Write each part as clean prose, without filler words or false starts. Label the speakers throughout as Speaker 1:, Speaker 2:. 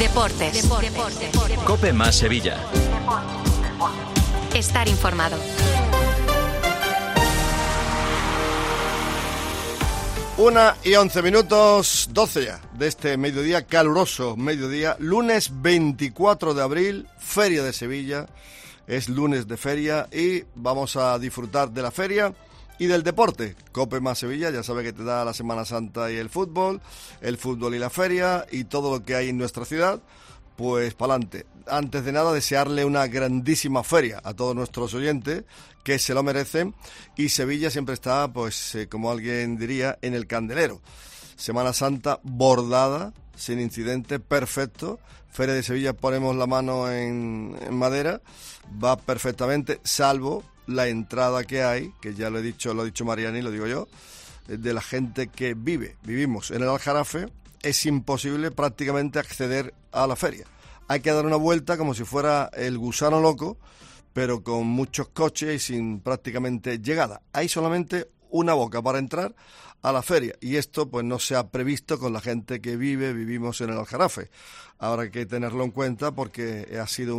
Speaker 1: Deportes.
Speaker 2: COPE más Sevilla.
Speaker 1: Estar informado.
Speaker 3: Una y 11 minutos, 12 ya, de este mediodía, caluroso mediodía, lunes 24 de abril, Feria de Sevilla, es lunes de feria y vamos a disfrutar de la feria y del deporte. COPE más Sevilla, ya sabe que te da la Semana Santa y el fútbol y la feria y todo lo que hay en nuestra ciudad, pues pa'lante. Antes de nada, desearle una grandísima feria a todos nuestros oyentes, que se lo merecen, y Sevilla siempre está, pues, como alguien diría, en el candelero. Semana Santa bordada, sin incidente, perfecto. Feria de Sevilla, ponemos la mano en madera, va perfectamente, salvo la entrada que hay, que ya lo ha dicho Mariani, lo digo yo, de la gente que vivimos en el Aljarafe, es imposible prácticamente acceder a la feria. Hay que dar una vuelta como si fuera el gusano loco, pero con muchos coches y sin prácticamente llegada. Hay solamente una boca para entrar a la feria y esto pues no se ha previsto con la gente que vivimos en el Aljarafe. Ahora hay que tenerlo en cuenta porque ha sido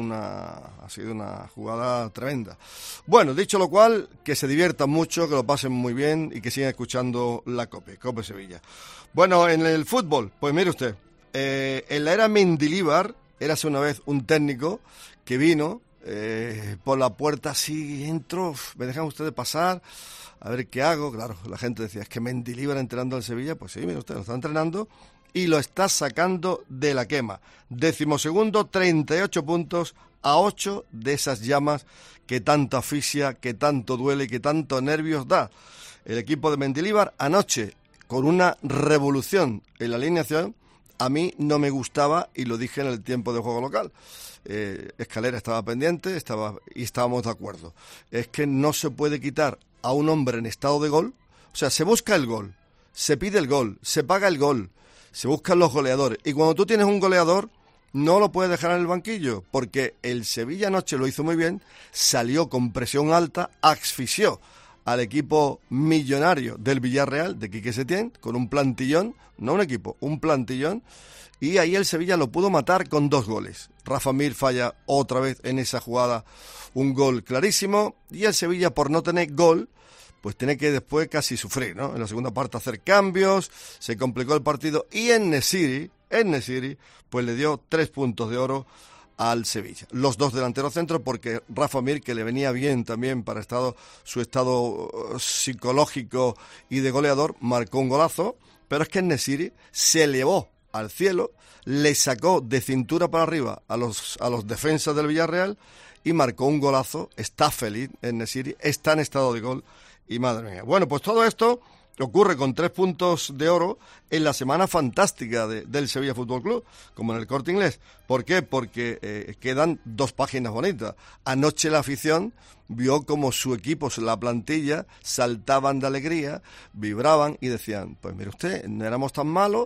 Speaker 3: una jugada tremenda. Bueno, dicho lo cual, que se diviertan mucho, que lo pasen muy bien y que sigan escuchando la COPE Sevilla. Bueno, en el fútbol, pues mire usted, en la era Mendilibar, érase una vez un técnico que vino por la puerta así, entro, me dejan ustedes pasar, a ver qué hago. Claro, la gente decía, es que Mendilibar entrenando al Sevilla, pues sí, mire usted, lo está entrenando y lo está sacando de la quema. 12º, 38 puntos a 8 de esas llamas que tanto asfixia, que tanto duele y que tanto nervios da. El equipo de Mendilibar anoche, con una revolución en la alineación, a mí no me gustaba y lo dije en el tiempo de juego local. Escalera estaba pendiente y estábamos de acuerdo. Es que no se puede quitar a un hombre en estado de gol. O sea, se busca el gol, se pide el gol, se paga el gol, se buscan los goleadores. Y cuando tú tienes un goleador, no lo puedes dejar en el banquillo, porque el Sevilla anoche lo hizo muy bien, salió con presión alta, asfixió al equipo millonario del Villarreal, de Quique Setién, con un plantillón, no un equipo, un plantillón, y ahí el Sevilla lo pudo matar con 2 goles. Rafa Mir falla otra vez en esa jugada un gol clarísimo, y el Sevilla, por no tener gol, pues tiene que después casi sufrir, ¿no? En la segunda parte hacer cambios, se complicó el partido, y en Nesiri, pues le dio 3 puntos de oro al Sevilla. Los 2 delanteros centros, porque Rafa Mir, que le venía bien también para su estado psicológico y de goleador, marcó un golazo, pero es que Nesiri se elevó al cielo, le sacó de cintura para arriba a los defensas del Villarreal y marcó un golazo. Está feliz en Nesiri, está en estado de gol y madre mía. Bueno, pues todo esto ocurre con 3 puntos de oro en la semana fantástica del Sevilla Fútbol Club, como en el Corte Inglés. ¿Por qué? Porque quedan 2 páginas bonitas. Anoche la afición vio como su equipo, la plantilla, saltaban de alegría, vibraban y decían, pues mire usted, no éramos tan malos,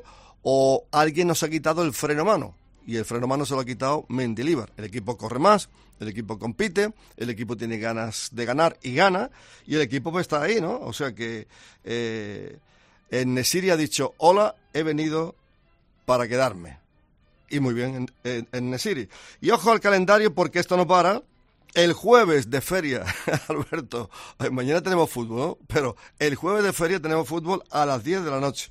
Speaker 3: o alguien nos ha quitado el freno a mano. Y el freno a mano se lo ha quitado Mendilibar. El equipo corre más, el equipo compite, el equipo tiene ganas de ganar y gana, y el equipo pues está ahí, ¿no? O sea que en Nesiri ha dicho, hola, he venido para quedarme. Y muy bien en Nesiri. Y ojo al calendario porque esto no para. El jueves de feria, Alberto, mañana tenemos fútbol, ¿no? Pero el jueves de feria tenemos fútbol a las 10 de la noche.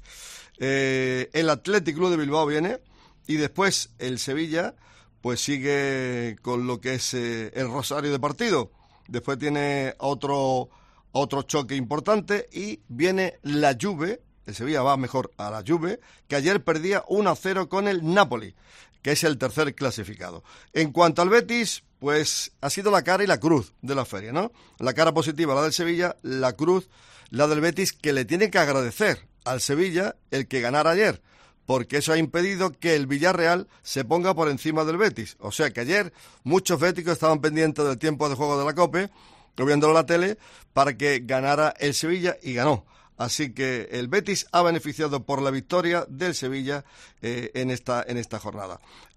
Speaker 3: El Athletic Club de Bilbao viene y después el Sevilla pues sigue con lo que es el rosario de partido. Después tiene otro choque importante y viene la Juve. El Sevilla va mejor a la Juve, que ayer perdía 1-0 con el Napoli, que es el tercer clasificado. En cuanto al Betis, pues ha sido la cara y la cruz de la feria, ¿no? La cara positiva, la del Sevilla, la cruz, la del Betis, que le tiene que agradecer al Sevilla el que ganara ayer, porque eso ha impedido que el Villarreal se ponga por encima del Betis. O sea que ayer muchos béticos estaban pendientes del tiempo de juego de la COPE, viéndolo en la tele, para que ganara el Sevilla y ganó. Así que el Betis ha beneficiado por la victoria del Sevilla en esta jornada.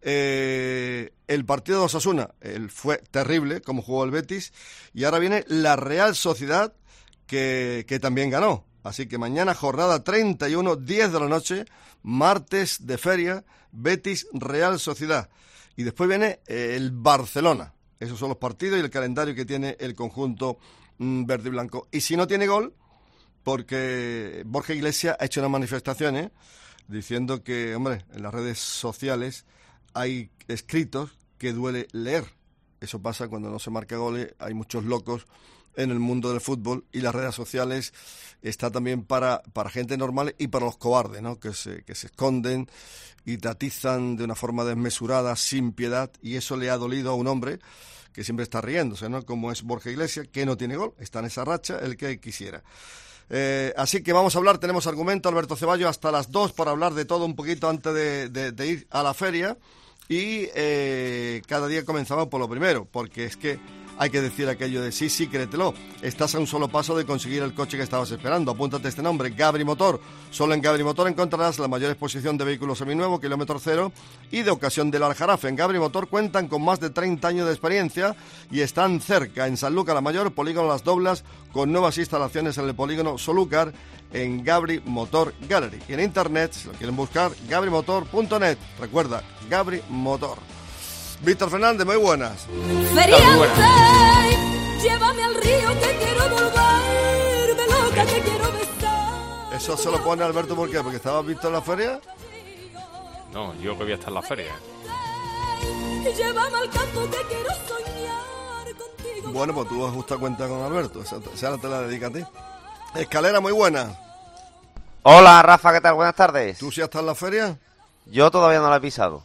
Speaker 3: El partido de Osasuna fue terrible, como jugó el Betis, y ahora viene la Real Sociedad, que también ganó. Así que mañana jornada 31, 10 de la noche, martes de feria, Betis Real Sociedad. Y después viene el Barcelona. Esos son los partidos y el calendario que tiene el conjunto verde y blanco. Y si no tiene gol, porque Borja Iglesias ha hecho unas manifestaciones diciendo que, hombre, en las redes sociales hay escritos que duele leer. Eso pasa cuando no se marca goles, hay muchos locos en el mundo del fútbol y las redes sociales está también para gente normal y para los cobardes, ¿no? Que se esconden y te atizan de una forma desmesurada, sin piedad, y eso le ha dolido a un hombre que siempre está riéndose, ¿no? Como es Borja Iglesias, que no tiene gol, está en esa racha, el que quisiera. Así que vamos a hablar, tenemos argumento, Alberto Ceballos, hasta las 2 para hablar de todo un poquito antes de ir a la feria. Y cada día comenzamos por lo primero, porque es que hay que decir aquello de sí, créetelo. Estás a un solo paso de conseguir el coche que estabas esperando. Apúntate este nombre, Gabri Motor. Solo en Gabri Motor encontrarás la mayor exposición de vehículos seminuevos, kilómetro cero y de ocasión del Aljarafe. En Gabri Motor cuentan con más de 30 años de experiencia y están cerca, en Sanlúcar la Mayor, Polígono Las Doblas, con nuevas instalaciones en el Polígono Solúcar, en Gabri Motor Gallery. Y en internet, si lo quieren buscar, gabrimotor.net. Recuerda, Gabri Motor. Víctor Fernández, muy buenas.
Speaker 1: Feriante, llévame al río que quiero volverme loca, que quiero besar.
Speaker 3: Eso se lo pone Alberto, ¿por qué? ¿Porque estabas Víctor en la feria?
Speaker 4: No, yo que voy a estar en la feria.
Speaker 1: Llévame al campo que quiero soñar contigo.
Speaker 3: Bueno, pues tú has justa cuenta con Alberto, esa te la dedica a ti. Escalera, muy buena.
Speaker 5: Hola, Rafa, ¿qué tal? Buenas tardes.
Speaker 3: ¿Tú sí estás en la feria?
Speaker 5: Yo todavía no la he pisado.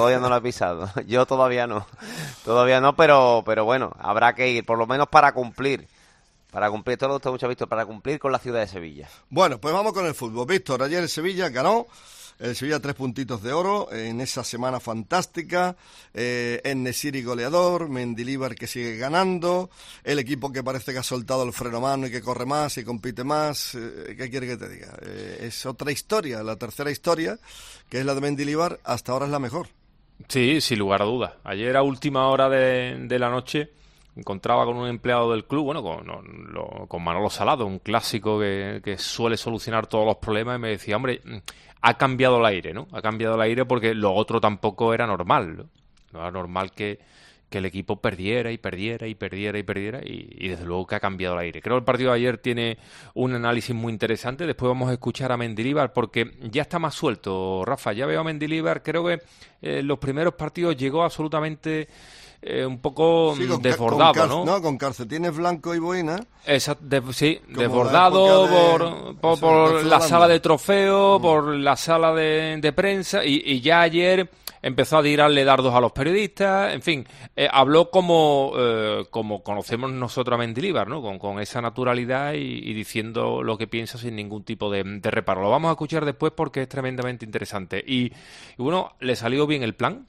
Speaker 5: Yo todavía no, pero bueno, habrá que ir, por lo menos para cumplir. Esto le gusta mucho a Víctor, para cumplir con la ciudad de Sevilla.
Speaker 3: Bueno, pues vamos con el fútbol. Víctor, ayer el Sevilla ganó. El Sevilla 3 puntitos de oro en esa semana fantástica. En-Nesyri goleador, Mendilibar que sigue ganando, el equipo que parece que ha soltado el freno a mano y que corre más y compite más. ¿Qué quiere que te diga? Es otra historia, la tercera historia, que es la de Mendilibar, hasta ahora es la mejor.
Speaker 4: Sí, sin lugar a dudas. Ayer a última hora de la noche encontraba con un empleado del club, bueno, con Manolo Salado, un clásico que suele solucionar todos los problemas, y me decía, hombre, ha cambiado el aire, ¿no? Ha cambiado el aire porque lo otro tampoco era normal, ¿no? No era normal que el equipo perdiera y desde luego que ha cambiado el aire. Creo que el partido de ayer tiene un análisis muy interesante. Después vamos a escuchar a Mendilibar porque ya está más suelto, Rafa. Ya veo a Mendilibar, creo que los primeros partidos llegó absolutamente un poco desbordado, ¿no?
Speaker 3: No, con calcetines blancos y boina.
Speaker 4: Sí, desbordado por la sala de trofeo, por la sala de prensa, y ya ayer empezó a tirarle dardos a los periodistas, en fin, habló como conocemos nosotros a Mendilibar, ¿no? Con esa naturalidad y diciendo lo que piensa sin ningún tipo de reparo. Lo vamos a escuchar después porque es tremendamente interesante. Y bueno, le salió bien el plan.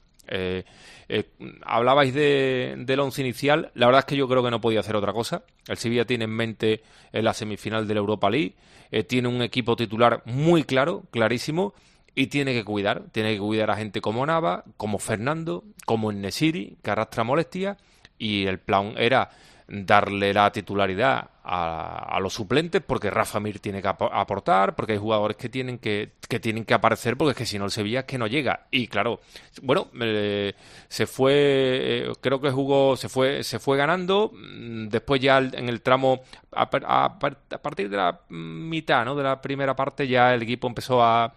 Speaker 4: Hablabais del once inicial. La verdad es que yo creo que no podía hacer otra cosa. El Sevilla tiene en mente la semifinal de la Europa League, tiene un equipo titular muy claro, clarísimo, y tiene que cuidar a gente como Nava, como Fernando, como En-Nesyri, que arrastra molestias, y el plan era darle la titularidad a los suplentes, porque Rafa Mir tiene que aportar, porque hay jugadores que tienen que aparecer, porque es que si no el Sevilla es que no llega. Y claro, bueno, se fue, creo que se fue ganando. Después ya en el tramo a partir de la mitad, ¿no?, de la primera parte, ya el equipo empezó a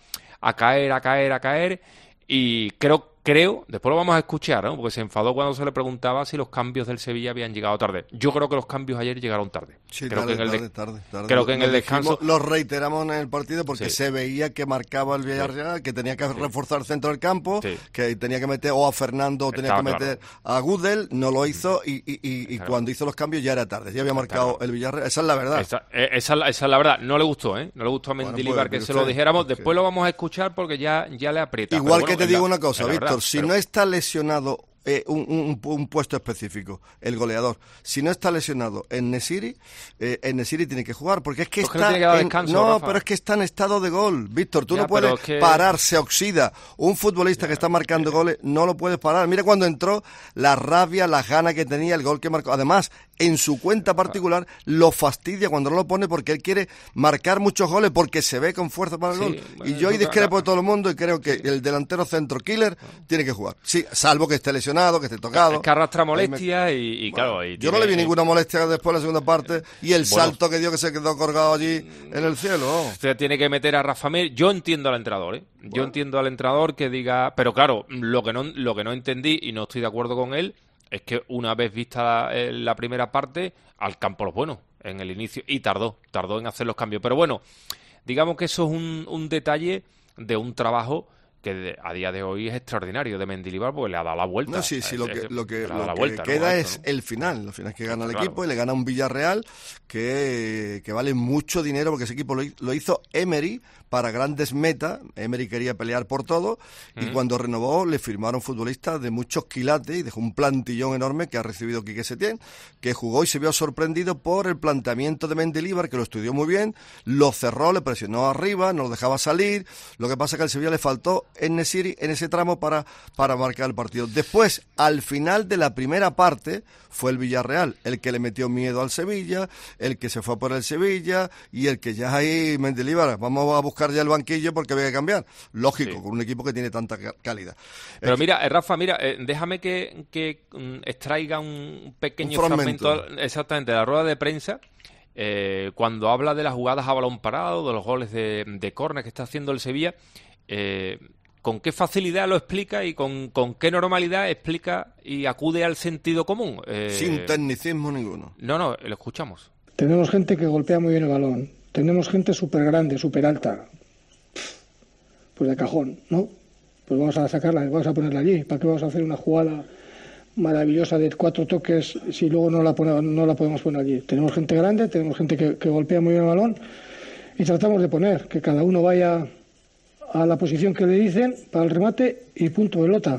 Speaker 4: caer, y creo, después lo vamos a escuchar, ¿no?, porque se enfadó cuando se le preguntaba si los cambios del Sevilla habían llegado tarde. Yo creo que los cambios ayer llegaron tarde.
Speaker 3: Sí,
Speaker 4: creo
Speaker 3: tarde.
Speaker 4: Creo que en el descanso
Speaker 3: los reiteramos en el partido porque se veía que marcaba el Villarreal, que tenía que reforzar el centro del campo, que tenía que meter o a Fernando o tenía que meter a Gudel, no lo hizo, y cuando hizo los cambios ya era tarde, ya había marcado el Villarreal. Esa es la verdad.
Speaker 5: Esa es la verdad. No le gustó, No le gustó a Mendilibar que se lo dijéramos. Después lo vamos a escuchar porque ya le aprieta.
Speaker 3: Igual que te digo una cosa, Víctor, si no está lesionado un puesto específico, el goleador, si no está lesionado En-Nesyri tiene que jugar, porque es que pero es que está en estado de gol, Víctor, tú no puedes parar, se oxida. Un futbolista que está marcando goles no lo puedes parar. Mira cuando entró, la rabia, las ganas que tenía, el gol que marcó. Además, en su cuenta particular lo fastidia cuando no lo pone porque él quiere marcar muchos goles porque se ve con fuerza para el gol. Y yo hoy discrepo de todo el mundo y creo que el delantero centro killer tiene que jugar. Sí, salvo que esté lesionado, que esté tocado.
Speaker 4: Es que arrastra molestias y claro...
Speaker 3: Yo no le vi ninguna molestia después de la segunda parte y el salto que dio que se quedó colgado allí en el cielo.
Speaker 4: Usted tiene que meter a Rafa Mir. Yo entiendo al entrenador, ¿eh? Yo entiendo al entrenador que diga... Pero claro, lo que no entendí y no estoy de acuerdo con él es que una vez vista la primera parte, al campo los buenos en el inicio, y tardó en hacer los cambios. Pero bueno, digamos que eso es un detalle de un trabajo que a día de hoy es extraordinario de Mendilibar, porque le ha dado la vuelta.
Speaker 3: No, sí, lo que queda es el final. Al final es que gana el equipo y le gana un Villarreal que vale mucho dinero, porque ese equipo lo hizo Emery para grandes metas. Emery quería pelear por todo y cuando renovó le firmaron futbolistas de muchos quilates y dejó un plantillón enorme que ha recibido Quique Setién, que jugó y se vio sorprendido por el planteamiento de Mendilibar, que lo estudió muy bien, lo cerró, le presionó arriba, no lo dejaba salir. Lo que pasa es que al Sevilla le faltó En-Nesyri en ese tramo para marcar el partido. Después, al final de la primera parte, fue el Villarreal el que le metió miedo al Sevilla, el que se fue por el Sevilla y el que ya ahí, Mendilibar, vamos a buscar ya el banquillo porque había que cambiar. Lógico, con un equipo que tiene tanta calidad.
Speaker 4: Pero mira, Rafa, déjame que extraiga un pequeño fragmento exactamente de la rueda de prensa. Cuando habla de las jugadas a balón parado, de los goles de córner que está haciendo el Sevilla, con qué facilidad lo explica y con qué normalidad explica y acude al sentido común.
Speaker 3: Sin tecnicismo ninguno.
Speaker 4: No, lo escuchamos.
Speaker 6: Tenemos gente que golpea muy bien el balón. Tenemos gente súper grande, súper alta. Pues de cajón, ¿no? Pues vamos a sacarla, vamos a ponerla allí. ¿Para qué vamos a hacer una jugada maravillosa de 4 toques si luego no la podemos poner allí? Tenemos gente grande, tenemos gente que golpea muy bien el balón y tratamos de poner que cada uno vaya a la posición que le dicen para el remate y punto, pelota.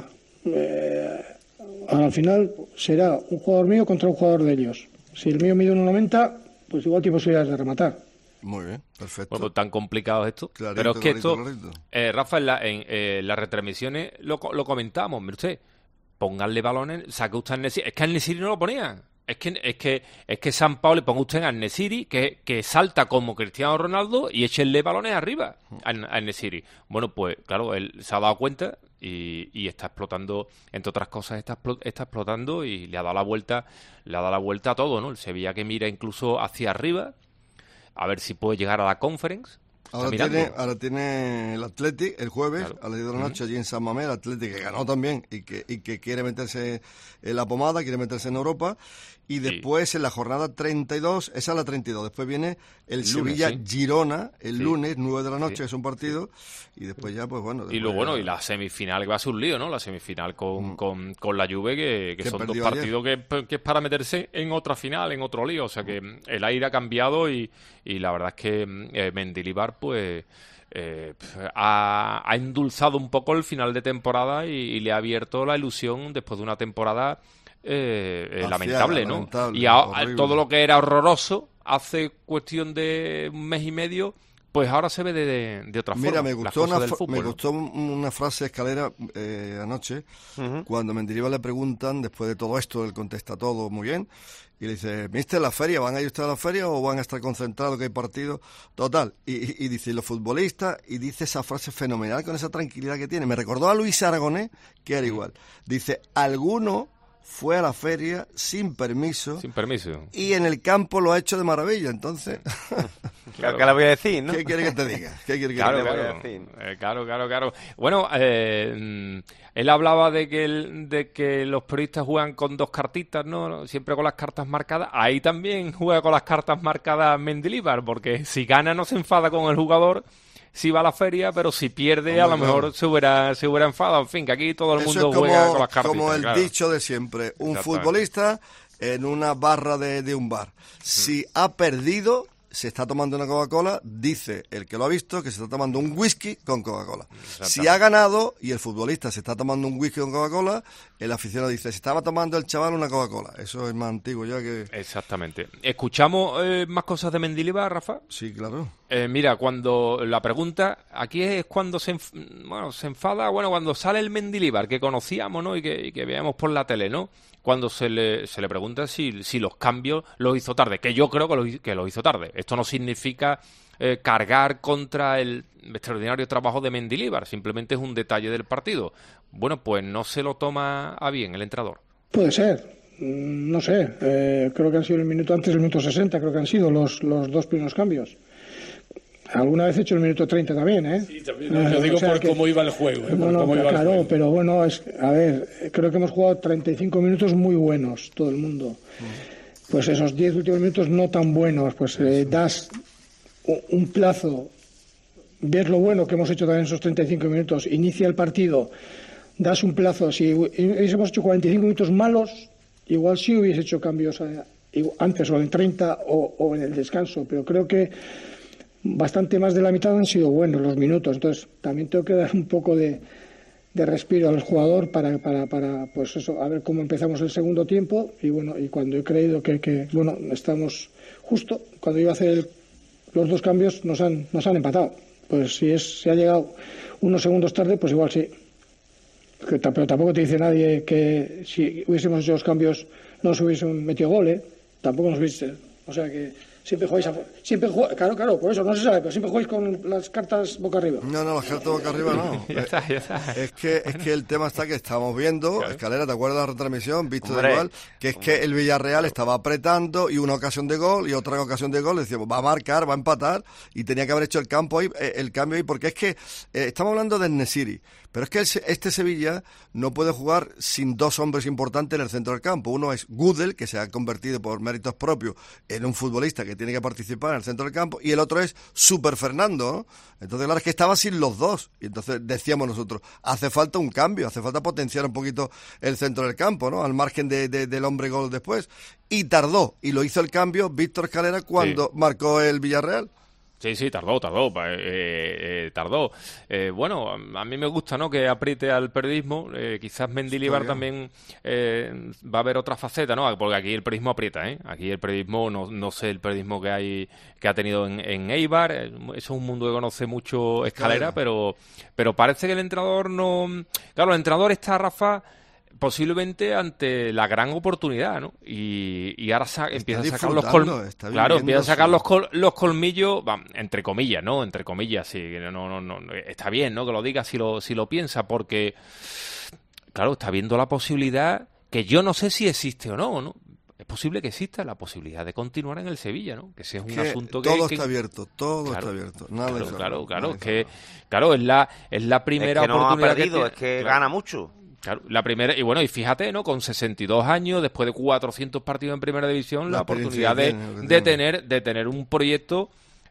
Speaker 6: Al final será un jugador mío contra un jugador de ellos. Si el mío mide 1,90, pues igual tiene posibilidades de rematar.
Speaker 3: Muy bien, perfecto.
Speaker 4: Bueno, tan complicado es esto.
Speaker 3: Clarito,
Speaker 4: pero es que
Speaker 3: clarito.
Speaker 4: Rafa, en las retransmisiones lo comentábamos. Mire usted, pónganle balones, saque usted a En-Nesyri. Es que a En-Nesyri no lo ponía. Es que San Pablo le ponga usted a En-Nesyri que salta como Cristiano Ronaldo y échenle balones arriba a En-Nesyri. Bueno, pues claro, él se ha dado cuenta y está explotando, entre otras cosas, está explotando y le ha dado la vuelta a todo, ¿no? El Sevilla que mira incluso hacia arriba a ver si puede llegar a la Conference.
Speaker 3: Ahora tiene el Athletic el jueves,
Speaker 4: claro,
Speaker 3: a las 10 de la noche allí en San Mamés, el Athletic que ganó también y que quiere meterse en la pomada, quiere meterse en Europa. Y después en la jornada 32, esa es la 32, después viene el Sevilla-Girona el lunes, 9 de la noche, es un partido, y después ya, pues bueno.
Speaker 4: Y y la semifinal que va a ser un lío, ¿no? La semifinal con la Juve, que son dos partidos que es para meterse en otra final, en otro lío. O sea que el aire ha cambiado y la verdad es que Mendilibar, pues... ha endulzado un poco el final de temporada y le ha abierto la ilusión después de una temporada lamentable, ¿no? Y todo lo que era horroroso hace cuestión de un mes y medio, pues ahora se ve de otra forma.
Speaker 3: Mira, me gustó una frase de Escalera anoche, cuando Mendilibar le preguntan, después de todo esto, él contesta todo muy bien, y le dice, ¿mister, la feria? ¿Van a ir ustedes a la feria o van a estar concentrados que hay partido? Total. Y dice, los futbolistas, y dice esa frase fenomenal con esa tranquilidad que tiene. Me recordó a Luis Aragonés, que era igual. Dice, alguno fue a la feria sin permiso. Y en el campo lo ha hecho de maravilla, entonces...
Speaker 5: Claro, ¿qué le voy a decir, no?
Speaker 3: ¿Qué quiere que te diga?
Speaker 4: Claro. Bueno, él hablaba de que los periodistas juegan con 2 cartitas, ¿no? Siempre con las cartas marcadas. Ahí también juega con las cartas marcadas Mendilibar, porque si gana no se enfada con el jugador si va a la feria, pero si pierde a lo mejor se hubiera enfadado. En fin, que aquí todo el mundo juega con las cartas.
Speaker 3: Como el dicho de siempre, un futbolista en una barra de un bar. Si ha perdido, se está tomando una Coca-Cola, dice el que lo ha visto que se está tomando un whisky con Coca-Cola. Si ha ganado y el futbolista se está tomando un whisky con Coca-Cola, el aficionado dice, se estaba tomando el chaval una Coca-Cola. Eso es más antiguo ya que...
Speaker 4: Exactamente. ¿Escuchamos más cosas de Mendilibar, Rafa?
Speaker 3: Sí, claro.
Speaker 4: Mira, cuando la pregunta, aquí es cuando se enfada, cuando sale el Mendilibar que conocíamos, ¿no? Y que veíamos por la tele, ¿no? Cuando se le pregunta si los cambios los hizo tarde, que yo creo que lo hizo tarde. Esto no significa cargar contra el extraordinario trabajo de Mendilibar, simplemente es un detalle del partido. Bueno, pues no se lo toma a bien el entrenador.
Speaker 6: Puede ser. No sé, creo que han sido el minuto antes del minuto 60, creo que han sido los dos primeros cambios. Alguna vez he hecho el minuto 30 también, ¿eh?
Speaker 7: Sí, también. Yo digo por cómo iba el juego.
Speaker 6: Claro, pero bueno, a ver, creo que hemos jugado 35 minutos muy buenos, todo el mundo. Pues esos 10 últimos minutos no tan buenos, pues das un plazo, ves lo bueno que hemos hecho también en esos 35 minutos, inicia el partido, das un plazo. Si hubiésemos hecho 45 minutos malos, igual sí hubiese hecho cambios antes o en 30 o en el descanso, pero creo que bastante más de la mitad han sido buenos los minutos. Entonces también tengo que dar un poco de respiro al jugador para pues eso, a ver cómo empezamos el segundo tiempo. Y bueno, y cuando he creído que estamos justo, cuando iba a hacer los dos cambios nos han empatado. Pues si ha llegado unos segundos tarde, pues igual sí. Pero tampoco te dice nadie que si hubiésemos hecho los cambios no nos hubiesen metido gol, ¿eh? Tampoco nos hubiese. O sea que siempre jugáis claro, por eso no se sabe, pero siempre jugáis con las cartas boca arriba.
Speaker 3: No, las cartas boca arriba no.
Speaker 4: Ya está.
Speaker 3: Es que el tema está que estamos viendo, claro. Escalera, ¿te acuerdas de la retransmisión? Visto de igual, que es que el Villarreal estaba apretando y una ocasión de gol y otra ocasión de gol, decíamos, va a marcar, va a empatar, y tenía que haber hecho el cambio ahí, porque es que estamos hablando del Nesiri, pero es que este Sevilla no puede jugar sin dos hombres importantes en el centro del campo. Uno es Gudel, que se ha convertido por méritos propios en un futbolista que tiene que participar en el centro del campo, y el otro es Super Fernando, ¿no? Entonces, claro, es que estaba sin los dos, y entonces decíamos nosotros, hace falta un cambio, hace falta potenciar un poquito el centro del campo, ¿no? Al margen del hombre gol después, y tardó, y lo hizo el cambio Víctor Escalera cuando marcó el Villarreal.
Speaker 4: Sí, tardó. Bueno, a mí me gusta, ¿no?, que apriete al periodismo. Quizás Mendilibar también va a haber otra faceta, ¿no? Porque aquí el periodismo aprieta, ¿eh? Aquí el periodismo, no sé el periodismo que ha tenido en Eibar. Eso es un mundo que conoce mucho Escalera, pero parece que el entrenador no... Claro, el entrenador está, Rafa, posiblemente ante la gran oportunidad, ¿no? Y ahora empieza a sacar los colmillos, entre comillas, ¿no? Entre comillas, sí, no, está bien, ¿no?, que lo diga si lo piensa, porque, claro, está viendo la posibilidad, que yo no sé si existe o no, ¿no? Es posible que exista la posibilidad de continuar en el Sevilla, ¿no? Que ese es un asunto que...
Speaker 3: Todo está abierto. Nada
Speaker 4: claro, es la primera
Speaker 5: es que no
Speaker 4: oportunidad
Speaker 5: ha perdido, es que gana mucho.
Speaker 4: Claro, la primera, y fíjate, ¿no?, con 62 años, después de 400 partidos en Primera División, la oportunidad de tener un proyecto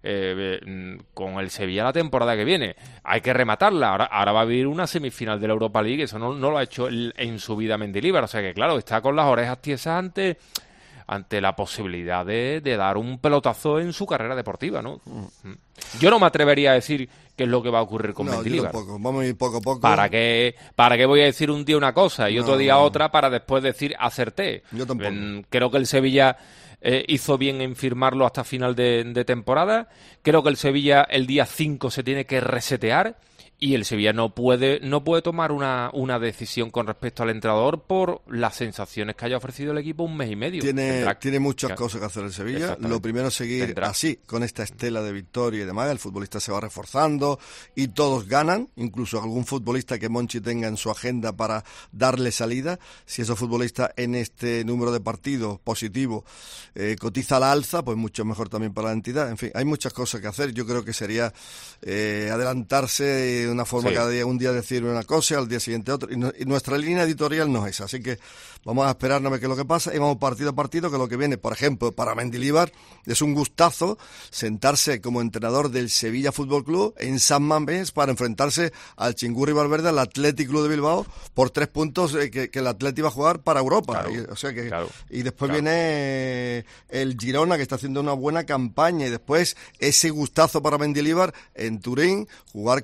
Speaker 4: con el Sevilla la temporada que viene. Hay que rematarla. Ahora va a vivir una semifinal de la Europa League, eso no lo ha hecho en su vida Mendilibar, o sea que, claro, está con las orejas tiesas ante la posibilidad de dar un pelotazo en su carrera deportiva, ¿no? Yo no me atrevería a decir qué es lo que va a ocurrir con Mendilibar.
Speaker 3: Vamos a ir poco a poco.
Speaker 4: ¿Para qué voy a decir un día una cosa y otro día otra para después decir acerté?
Speaker 3: Yo tampoco.
Speaker 4: Creo que el Sevilla hizo bien en firmarlo hasta final de temporada. Creo que el Sevilla el día 5 se tiene que resetear. Y el Sevilla no puede tomar una decisión con respecto al entrenador por las sensaciones que haya ofrecido el equipo un mes y medio.
Speaker 3: Tiene muchas cosas que hacer el Sevilla. Lo primero es seguir así, con esta estela de victoria y demás. El futbolista se va reforzando y todos ganan, incluso algún futbolista que Monchi tenga en su agenda para darle salida. Si esos futbolistas en este número de partidos positivo cotiza la alza, pues mucho mejor también para la entidad. En fin, hay muchas cosas que hacer. Yo creo que sería adelantarse de una forma cada día, un día decir una cosa, al día siguiente otra, y nuestra línea editorial no es esa, así que vamos a esperarnos a ver qué es lo que pasa y vamos partido a partido, que lo que viene, por ejemplo, para Mendilibar es un gustazo sentarse como entrenador del Sevilla Fútbol Club en San Mamés para enfrentarse al Chingurri Valverde, al Athletic Club de Bilbao, por 3 puntos que el Athletic va a jugar para Europa, y después viene el Girona, que está haciendo una buena campaña, y después ese gustazo para Mendilibar en Turín, jugar contra la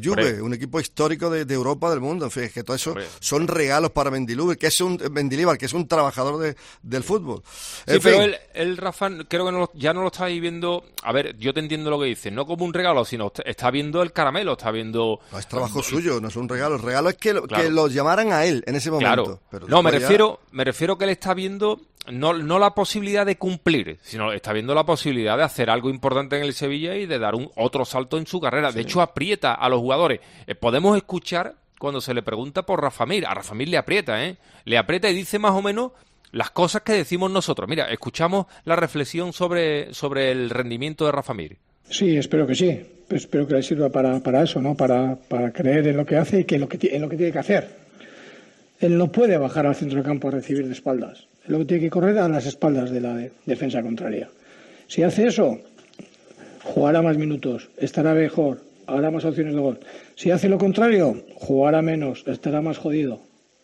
Speaker 3: Juve, un equipo histórico de Europa, del mundo. En fin, es que todo eso son regalos para Mendilibar, que es un trabajador del fútbol.
Speaker 4: Sí, pero él, Rafa, creo que ya no lo está viendo. A ver, yo te entiendo lo que dices, no como un regalo, sino está viendo el caramelo, está viendo.
Speaker 3: No, es trabajo suyo, no es un regalo. El regalo es que lo llamaran a él en ese momento.
Speaker 4: Claro.
Speaker 3: Pero
Speaker 4: no, me refiero que él está viendo no la posibilidad de cumplir, sino está viendo la posibilidad de hacer algo importante en el Sevilla y de dar otro salto en su carrera. Sí. De hecho, aprieta a los jugadores. Podemos escuchar cuando se le pregunta por Rafa Mir. A Rafa Mir le aprieta, le aprieta y dice más o menos las cosas que decimos nosotros. Mira, escuchamos la reflexión sobre el rendimiento de Rafa Mir.
Speaker 6: Sí, espero que sí. Espero que le sirva para eso, ¿no? Para creer en lo que hace y en lo que tiene que hacer. Él no puede bajar al centro del campo a recibir de espaldas. Él lo que tiene que correr a las espaldas de la defensa contraria. Si hace eso, jugará más minutos, estará mejor, habrá más opciones de gol. Si hace lo contrario, jugará menos, estará más jodido.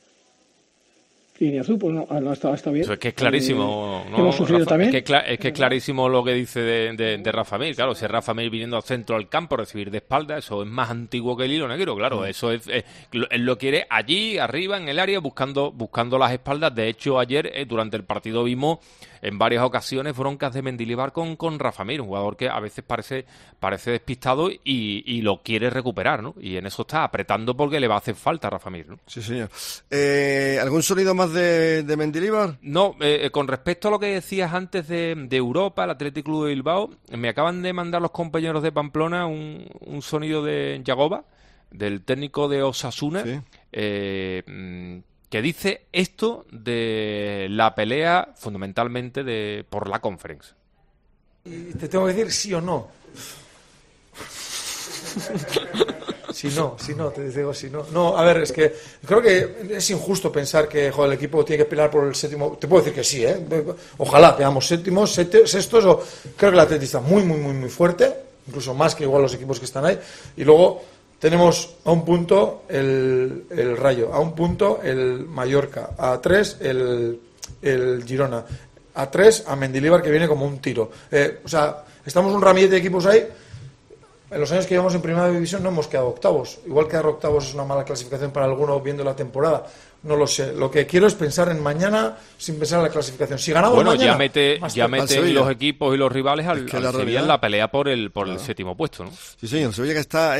Speaker 6: Y Niazú, pues no está bien.
Speaker 4: Eso es que es clarísimo, ¿no?
Speaker 6: Hemos sufrido
Speaker 4: Rafa,
Speaker 6: también.
Speaker 4: Es que es clarísimo lo que dice de Rafa Mir. Claro, si es Rafa Mir viniendo al centro del campo a recibir de espalda, eso es más antiguo que el hilo negro, claro. Eso es él lo quiere allí, arriba, en el área, buscando las espaldas. De hecho, ayer, durante el partido, vimos en varias ocasiones broncas de Mendilibar con Rafa Mir, un jugador que a veces parece despistado y lo quiere recuperar, ¿no? Y en eso está apretando porque le va a hacer falta a Rafa Mir, ¿no?
Speaker 3: Sí, señor. ¿Algún sonido más de Mendilibar?
Speaker 4: No, con respecto a lo que decías antes de Europa, el Athletic Club de Bilbao, me acaban de mandar los compañeros de Pamplona un sonido de Yagoba, del técnico de Osasuna,
Speaker 3: sí.
Speaker 4: Que dice esto de la pelea fundamentalmente por la Conference.
Speaker 8: Y te tengo que decir sí o no. Si no, te digo si no. No, a ver, es que creo que es injusto pensar que el equipo tiene que pelear por el séptimo. Te puedo decir que sí, Ojalá veamos séptimos, sextos, o creo que el Atleti está muy, muy, muy, muy fuerte, incluso más que igual los equipos que están ahí. Y luego tenemos a un punto el Rayo, a un punto el Mallorca, a 3 el Girona, a 3 a Mendilibar, que viene como un tiro. O sea, estamos un ramillete de equipos ahí. En los años que llevamos en Primera División no hemos quedado octavos. Igual quedar octavos es una mala clasificación para alguno viendo la temporada. No lo sé. Lo que quiero es pensar en mañana sin pensar en la clasificación. Si ganamos mañana...
Speaker 4: ya mete los equipos y los rivales al Sevilla en la pelea por el séptimo puesto, ¿no?
Speaker 3: Sí, señor. Sevilla que está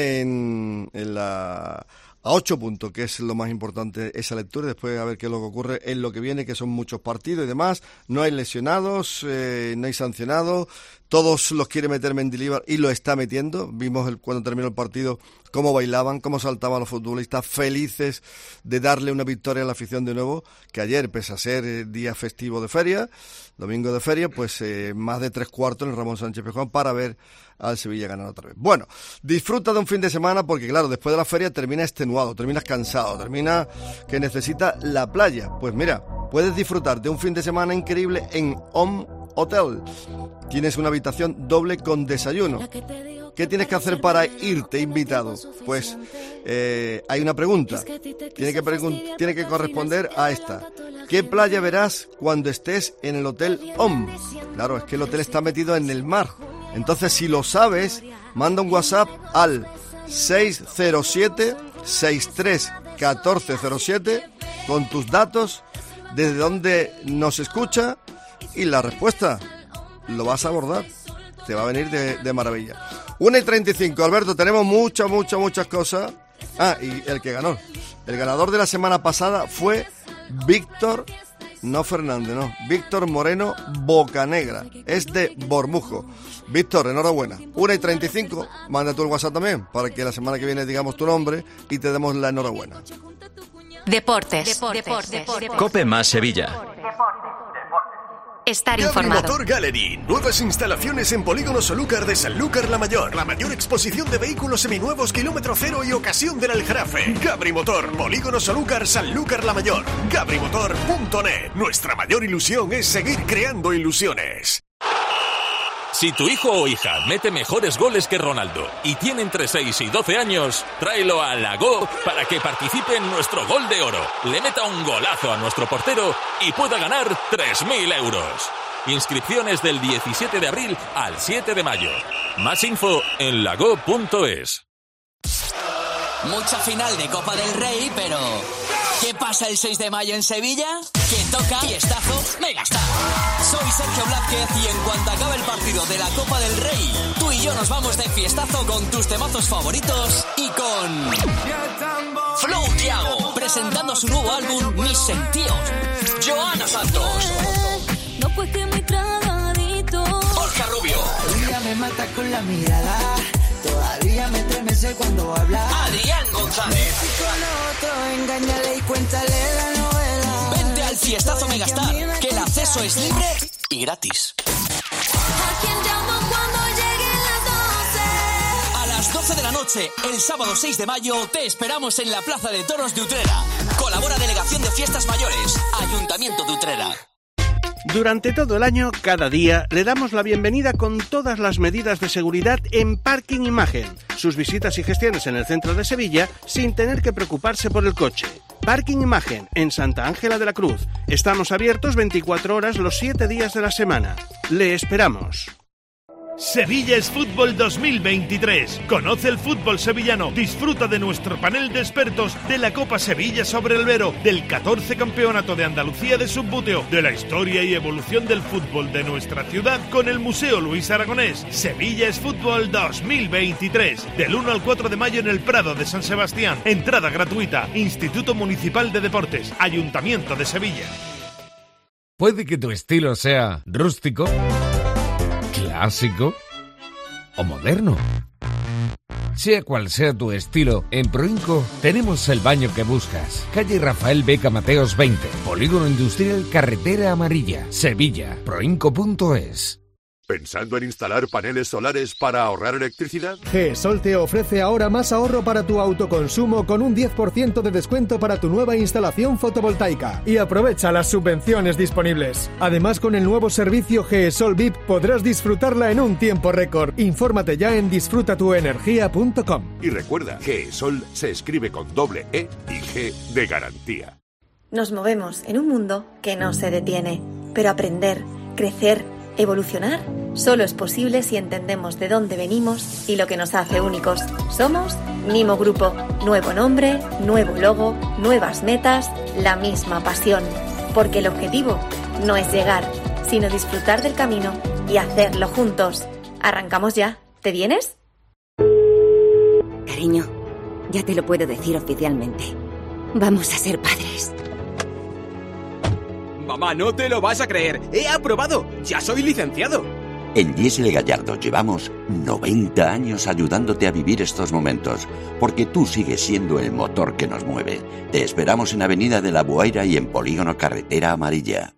Speaker 3: a 8 puntos, que es lo más importante esa lectura, después a ver qué es lo que ocurre en lo que viene, que son muchos partidos y demás. No hay lesionados, no hay sancionados, todos los quiere meter Mendilibar y lo está metiendo. Vimos cuando terminó el partido cómo bailaban, cómo saltaban los futbolistas, felices de darle una victoria a la afición de nuevo, que ayer, pese a ser día festivo de feria, domingo de feria, pues más de 3/4 en el Ramón Sánchez Pizjuán para ver al Sevilla ganar otra vez. Bueno, disfruta de un fin de semana porque, claro, después de la feria termina extenuado, terminas cansado, termina que necesita la playa. Pues mira, puedes disfrutar de un fin de semana increíble en Home Hotel. Tienes una habitación doble con desayuno. ¿Qué tienes que hacer para irte invitado? Pues hay una pregunta. Tiene que corresponder a esta. ¿Qué playa verás cuando estés en el Hotel Home? Claro, es que el hotel está metido en el mar. Entonces, si lo sabes, manda un WhatsApp al 607-63-1407 con tus datos, desde dónde nos escucha y la respuesta. Lo vas a abordar. Te va a venir de maravilla. 1:35, Alberto, tenemos muchas cosas. Y el que ganó. El ganador de la semana pasada fue Víctor, no Fernández, no. Víctor Moreno Bocanegra. Es de Bormujo. Víctor, enhorabuena. 1:35, manda tú el WhatsApp también, para que la semana que viene digamos tu nombre y te demos la enhorabuena.
Speaker 9: Deportes.
Speaker 2: COPE más Sevilla.
Speaker 9: Estar informado.
Speaker 10: Motor Gallery. Nuevas instalaciones en Polígono Solúcar de Sanlúcar la Mayor. La mayor exposición de vehículos seminuevos, kilómetro cero y ocasión del Aljarafe. Gabri Motor. Polígono Solúcar, Sanlúcar la Mayor. GabriMotor.net. Nuestra mayor ilusión es seguir creando ilusiones.
Speaker 11: Si tu hijo o hija mete mejores goles que Ronaldo y tiene entre 6 y 12 años, tráelo a la Go para que participe en nuestro Gol de Oro, le meta un golazo a nuestro portero y pueda ganar 3.000 euros. Inscripciones del 17 de abril al 7 de mayo. Más info en lago.es.
Speaker 12: Mucha final de Copa del Rey, pero ¿qué pasa el 6 de mayo en Sevilla? Que toca fiestazo Megastar. Soy Sergio Blázquez y en cuanto acabe el partido de la Copa del Rey, tú y yo nos vamos de fiestazo con tus temazos favoritos y con Flow Thiago, presentando su nuevo álbum Mis Sentidos. Joana Santos.
Speaker 1: No pues que muy tragadito.
Speaker 12: Borja Rubio.
Speaker 13: Un día me mata con la mirada. Todavía me estremece cuando habla.
Speaker 12: Adrián González.
Speaker 13: Con otro, engáñale y cuéntale la novela.
Speaker 12: Vente al fiestazo Megastar, que el acceso es libre y gratis.
Speaker 1: ¿A quién llamo cuando lleguen las 12?
Speaker 12: A las 12 de la noche, el sábado 6 de mayo, te esperamos en la Plaza de Toros de Utrera. Colabora Delegación de Fiestas Mayores, Ayuntamiento de Utrera.
Speaker 14: Durante todo el año, cada día, le damos la bienvenida con todas las medidas de seguridad en Parking Imagen. Sus visitas y gestiones en el centro de Sevilla sin tener que preocuparse por el coche. Parking Imagen, en Santa Ángela de la Cruz. Estamos abiertos 24 horas los 7 días de la semana. Le esperamos.
Speaker 15: Sevilla es Fútbol 2023. Conoce el fútbol sevillano. Disfruta de nuestro panel de expertos, de la Copa Sevilla sobre el Vero, del 14 Campeonato de Andalucía de Subbuteo, de la historia y evolución del fútbol de nuestra ciudad con el Museo Luis Aragonés. Sevilla es Fútbol 2023. Del 1 al 4 de mayo en el Prado de San Sebastián. Entrada gratuita. Instituto Municipal de Deportes. Ayuntamiento de Sevilla.
Speaker 16: Puede que tu estilo sea rústico, clásico o moderno. Sea cual sea tu estilo, en Proinco tenemos el baño que buscas. Calle Rafael Beca Mateos 20, Polígono Industrial Carretera Amarilla, Sevilla. Proinco.es.
Speaker 17: ¿Pensando en instalar paneles solares para ahorrar electricidad?
Speaker 18: GESOL te ofrece ahora más ahorro para tu autoconsumo con un 10% de descuento para tu nueva instalación fotovoltaica. Y aprovecha las subvenciones disponibles. Además, con el nuevo servicio GESOL VIP podrás disfrutarla en un tiempo récord. Infórmate ya en disfrutatuenergia.com.
Speaker 17: Y recuerda, GESOL se escribe con doble E y G de garantía.
Speaker 19: Nos movemos en un mundo que no se detiene, pero aprender, crecer, evolucionar solo es posible si entendemos de dónde venimos y lo que nos hace únicos. Somos Mimo Grupo. Nuevo nombre, nuevo logo, nuevas metas, la misma pasión. Porque el objetivo no es llegar, sino disfrutar del camino y hacerlo juntos. Arrancamos ya. ¿Te vienes?
Speaker 20: Cariño, ya te lo puedo decir oficialmente. Vamos a ser padres.
Speaker 21: Mamá, no te lo vas a creer. ¡He aprobado! ¡Ya soy licenciado!
Speaker 22: En Diesel Gallardo llevamos 90 años ayudándote a vivir estos momentos, porque tú sigues siendo el motor que nos mueve. Te esperamos en Avenida de la Buaira y en Polígono Carretera Amarilla.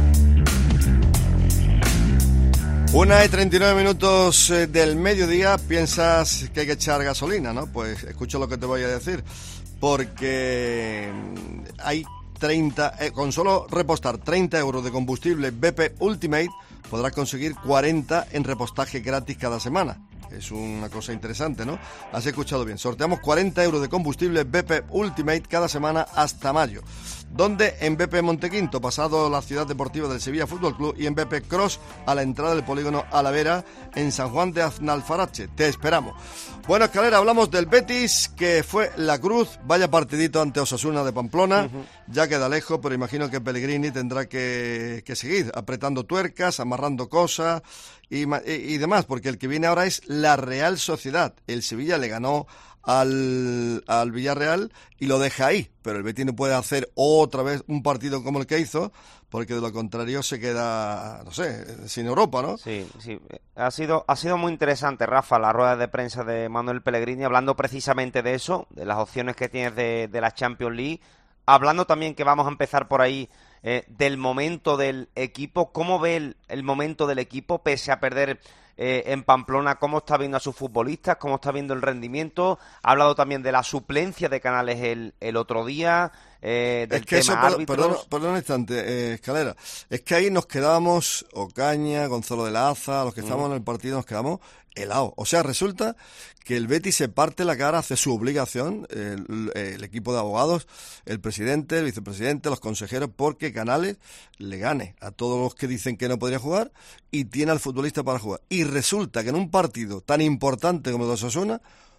Speaker 3: 1:39 del mediodía. Piensas que hay que echar gasolina, ¿no? Pues escucha lo que te voy a decir, porque hay 30, con solo repostar 30 euros de combustible BP Ultimate podrás conseguir 40 en repostaje gratis cada semana. Es una cosa interesante, ¿no? Has escuchado bien. Sorteamos 40 euros de combustible BP Ultimate cada semana hasta mayo. ¿Dónde? En BP Montequinto, pasado la ciudad deportiva del Sevilla Fútbol Club, y en BP Cross, a la entrada del polígono Alavera, en San Juan de Aznalfarache. Te esperamos. Bueno, Escalera, hablamos del Betis, que fue la cruz. Vaya partidito ante Osasuna de Pamplona. Ya queda lejos, pero imagino que Pellegrini tendrá que seguir apretando tuercas, amarrando cosas y demás, porque el que viene ahora es la Real Sociedad. El Sevilla le ganó al Villarreal y lo deja ahí, pero el Betis no puede hacer otra vez un partido como el que hizo, porque de lo contrario se queda, no sé, sin Europa, ¿no?
Speaker 5: Sí. Ha sido muy interesante, Rafa, la rueda de prensa de Manuel Pellegrini, hablando precisamente de eso, de las opciones que tienes de la Champions League, hablando también, que vamos a empezar por ahí, del momento del equipo. ¿Cómo ve el momento del equipo pese a perder en Pamplona? ¿Cómo está viendo a sus futbolistas? ¿Cómo está viendo el rendimiento? Ha hablado también de la suplencia de Canales el otro día, del
Speaker 3: es que
Speaker 5: tema árbitros.
Speaker 3: Perdón un instante, Escalera. Es que ahí nos quedábamos, Ocaña, Gonzalo de la Aza, los que estábamos en el partido nos quedamos helados. O sea, resulta que el Betis se parte la cara, hace su obligación, el equipo de abogados, el presidente, el vicepresidente, los consejeros, porque Canales le gane a todos los que dicen que no podría jugar y tiene al futbolista para jugar. Y resulta que en un partido tan importante como el de Osasuna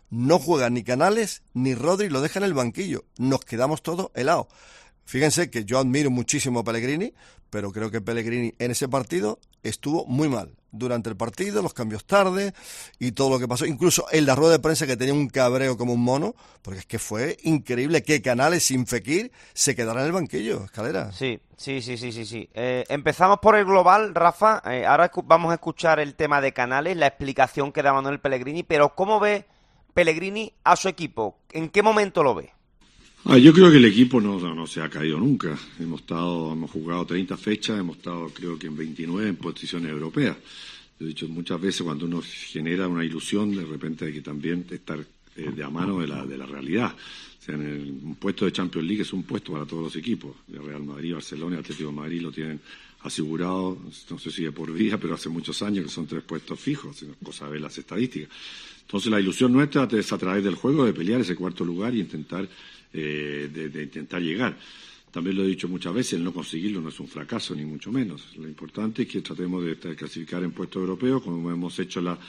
Speaker 3: no juega ni Canales ni Rodri, lo deja en el banquillo. Nos quedamos todos helados. Fíjense que yo admiro muchísimo a Pellegrini, pero creo que Pellegrini en ese partido estuvo muy mal. Durante el partido, los cambios tarde y todo lo que pasó. Incluso en la rueda de prensa, que tenía un cabreo como un mono, porque es que fue increíble que Canales sin Fekir se quedara en el banquillo, Escalera.
Speaker 5: Sí. Empezamos por el global, Rafa. Ahora vamos a escuchar el tema de Canales, la explicación que da Manuel Pellegrini, pero ¿cómo ve Pellegrini a su equipo? ¿En qué momento lo ve?
Speaker 6: Yo creo que el equipo no se ha caído nunca. Hemos jugado 30 fechas, hemos estado creo que en 29 en posiciones europeas. He dicho muchas veces, cuando uno genera una ilusión, de repente hay que también estar de a mano de la realidad. O sea, un puesto de Champions League es un puesto para todos los equipos. El Real Madrid, Barcelona y Atlético de Madrid lo tienen asegurado, no sé si de por vida, pero hace muchos años que son 3 puestos fijos, cosa de las estadísticas. Entonces la ilusión nuestra es a través del juego de pelear ese cuarto lugar y intentar intentar llegar. También lo he dicho muchas veces, el no conseguirlo no es un fracaso, ni mucho menos. Lo importante es que tratemos de clasificar en puestos europeos, como hemos hecho los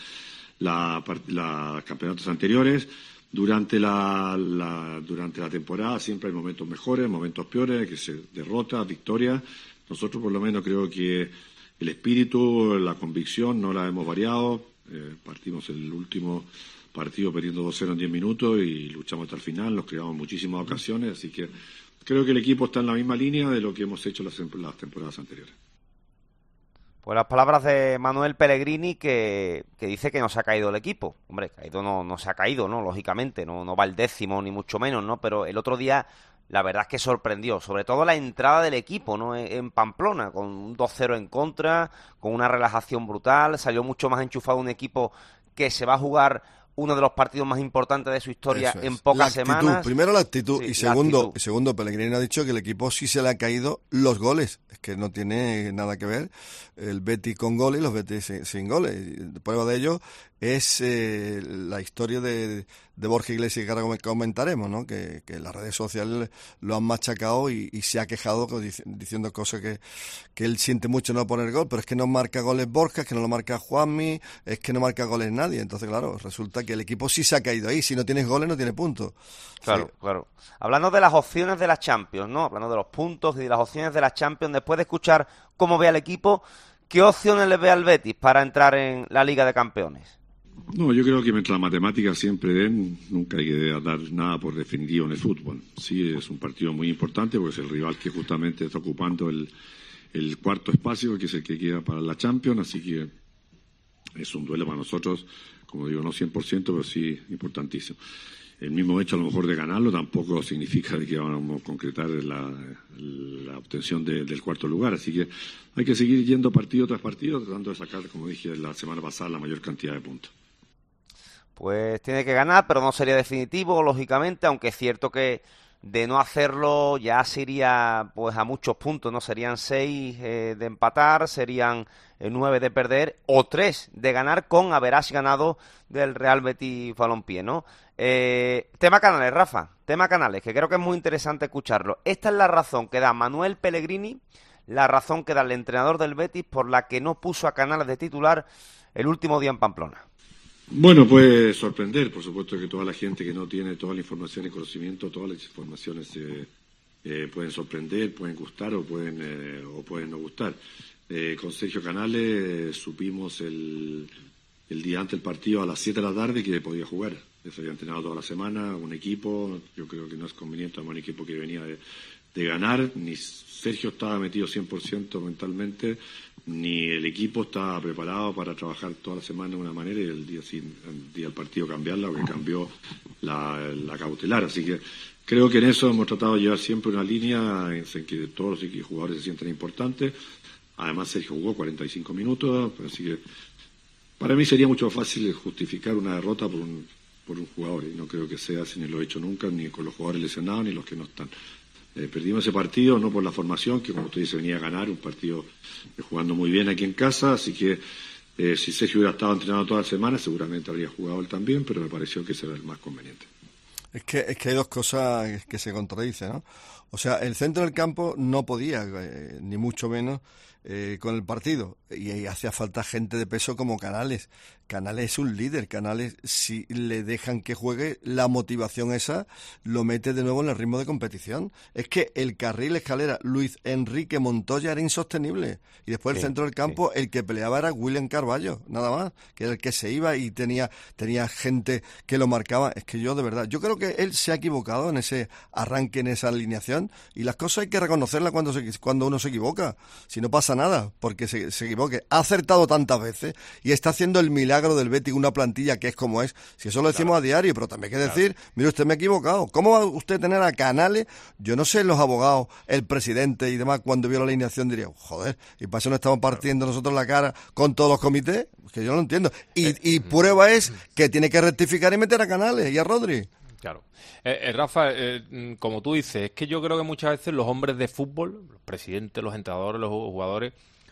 Speaker 6: campeonatos anteriores. Durante la temporada siempre hay momentos mejores, momentos peores, que se derrota, victoria. Nosotros por lo menos creo que el espíritu, la convicción no la hemos variado. Partimos el último partido perdiendo 2-0 en 10 minutos y luchamos hasta el final, nos creamos muchísimas ocasiones, así que creo que el equipo está en la misma línea de lo que hemos hecho las temporadas anteriores.
Speaker 5: Pues las palabras de Manuel Pellegrini que dice que no se ha caído el equipo. Hombre, caído no se ha caído, ¿no? Lógicamente, no va el 10º ni mucho menos, ¿no? Pero el otro día la verdad es que sorprendió, sobre todo la entrada del equipo, ¿no? En Pamplona, con un 2-0 en contra, con una relajación brutal, salió mucho más enchufado un equipo que se va a jugar uno de los partidos más importantes de su historia en pocas semanas.
Speaker 3: Primero la actitud, sí, y segundo, Pellegrini ha dicho que el equipo sí se le ha caído los goles, es que no tiene nada que ver el Betis con goles y los Betis sin goles. Prueba de ello es la historia de Borja Iglesias, que ahora comentaremos, ¿no? Que las redes sociales lo han machacado y se ha quejado diciendo cosas que él siente mucho no poner gol, pero es que no marca goles Borja, es que no lo marca Juanmi, es que no marca goles nadie. Entonces, claro, resulta que el equipo sí se ha caído ahí. Si no tienes goles, no tiene puntos.
Speaker 5: Claro, sí. Claro. Hablando de las opciones de la Champions, ¿no? Hablando de los puntos y de las opciones de la Champions, después de escuchar cómo ve al equipo, ¿qué opciones le ve al Betis para entrar en la Liga de Campeones?
Speaker 6: No, yo creo que mientras las matemáticas siempre den, nunca hay que dar nada por definitivo en el fútbol. Sí, es un partido muy importante porque es el rival que justamente está ocupando el cuarto espacio, que es el que queda para la Champions, así que es un duelo para nosotros, como digo, no 100%, pero sí importantísimo. El mismo hecho a lo mejor de ganarlo tampoco significa de que vamos a concretar la obtención del cuarto lugar, así que hay que seguir yendo partido tras partido, tratando de sacar, como dije la semana pasada, la mayor cantidad de puntos.
Speaker 5: Pues tiene que ganar, pero no sería definitivo, lógicamente, aunque es cierto que de no hacerlo ya sería pues a muchos puntos, ¿no? Serían 6 de empatar, serían 9 de perder o 3 de ganar con haberás ganado del Real Betis Balompié, ¿no? Tema Canales, Rafa, tema Canales, que creo que es muy interesante escucharlo. Esta es la razón que da Manuel Pellegrini, la razón que da el entrenador del Betis por la que no puso a Canales de titular el último día en Pamplona.
Speaker 6: Bueno, puede sorprender, por supuesto que toda la gente que no tiene toda la información y conocimiento, todas las informaciones pueden sorprender, pueden gustar o pueden no gustar. Con Sergio Canales supimos el día antes del partido a las 7 de la tarde que podía jugar. Se había entrenado toda la semana, un equipo, yo creo que no es conveniente, un equipo que venía de ganar, ni Sergio estaba metido 100% mentalmente, ni el equipo estaba preparado para trabajar toda la semana de una manera y el día del partido cambiarla, porque cambió la cautelar. Así que creo que en eso hemos tratado de llevar siempre una línea en que todos los jugadores se sienten importantes. Además, Sergio jugó 45 minutos, así que para mí sería mucho más fácil justificar una derrota por un jugador, y no creo que sea así, ni lo he hecho nunca, ni con los jugadores lesionados, ni los que no están. Perdimos ese partido, no por la formación, que como usted dice venía a ganar, un partido jugando muy bien aquí en casa, así que si Sergio hubiera estado entrenando toda la semana, seguramente habría jugado él también, pero me pareció que ese era el más conveniente.
Speaker 3: Es que hay dos cosas que se contradicen, ¿no? O sea, el centro del campo no podía, ni mucho menos, con el partido. Y hacía falta gente de peso como Canales, Canales es un líder. Canales, si le dejan que juegue, la motivación esa lo mete de nuevo en el ritmo de competición. Es que el carril escalera Luis Enrique Montoya era insostenible. Y después el centro del campo, el que peleaba era William Carballo, nada más, que era el que se iba y tenía gente que lo marcaba. Es que yo, de verdad, yo creo que él se ha equivocado en ese arranque, en esa alineación, y las cosas hay que reconocerlas cuando uno se equivoca. Si no pasa nada, porque se equivoque. Ha acertado tantas veces y está haciendo el milagro del Betis, una plantilla que es como es. Si eso lo decimos a diario, pero también hay que decir, mire, usted me ha equivocado. ¿Cómo va usted a tener a Canales? Yo no sé, los abogados, el presidente y demás, cuando vio la alineación diría, joder, y para eso nos estamos partiendo nosotros la cara con todos los comités, que yo no lo entiendo. Y prueba es que tiene que rectificar y meter a Canales y a Rodri.
Speaker 4: Claro. Rafa, como tú dices, es que yo creo que muchas veces los hombres de fútbol, los presidentes, los entrenadores, los jugadores,